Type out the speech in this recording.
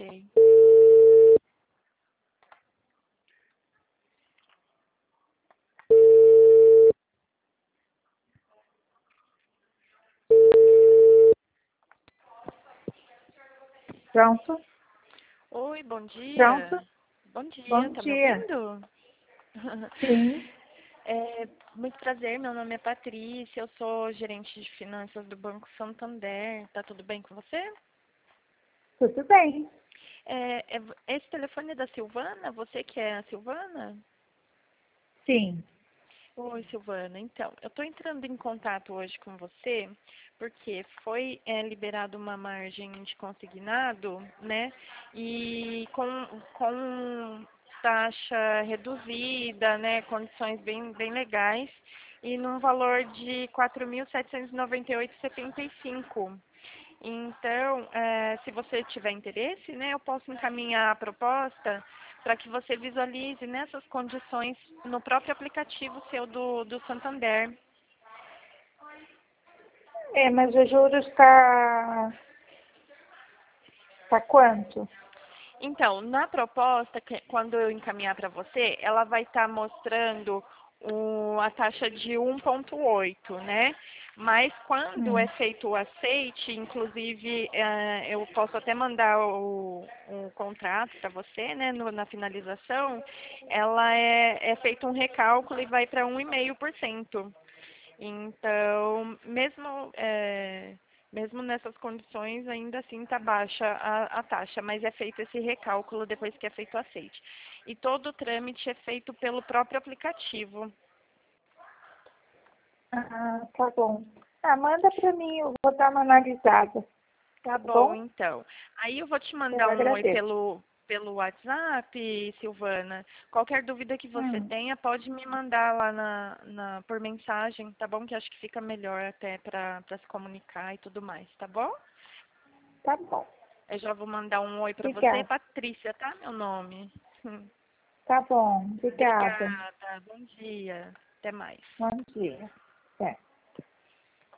Ok. Pronto? Oi, bom dia. Pronto? Bom dia, Bom tá me dia. ouvindo? Sim, Muito prazer, meu nome é Patrícia, eu sou gerente de finanças do Banco Santander. Tá tudo bem com você? tudo bem. Esse telefone é da Silvana? Você que é a Silvana? Sim. Oi, Silvana. Então, eu estou entrando em contato hoje com você porque foi liberado uma margem de consignado, né? E com taxa reduzida, né? Condições bem legais e num valor de 4.798,75. Então, se você tiver interesse, né, eu posso encaminhar a proposta para que você visualize nessas condições no próprio aplicativo seu do Santander. Mas o juros tá quanto? Então, na proposta, quando eu encaminhar para você, ela vai estar mostrando a taxa de 1,8, né? Mas quando é Hum. feito o aceite, inclusive eu posso até mandar o contrato para você, né? Na finalização, ela é feito um recálculo e vai para 1,5%. Então, mesmo nessas condições, ainda assim está baixa a taxa, mas é feito esse recálculo depois que é feito o aceite. E todo o trâmite é feito pelo próprio aplicativo. Ah, tá bom. Manda para mim, eu vou dar uma analisada. Tá Tá bom, bom? então. Aí eu vou te Eu mandar um oi agradeço. pelo WhatsApp, Silvana. Qualquer dúvida que você Hum, tenha, pode me mandar lá por mensagem, tá bom? Que acho que fica melhor até para se comunicar e tudo mais, tá bom? tá bom. Eu já vou mandar um oi para você. Obrigada. Patrícia, tá? Meu nome. Tá bom. Obrigada. Obrigada. Bom dia. Até mais. Bom dia. Até.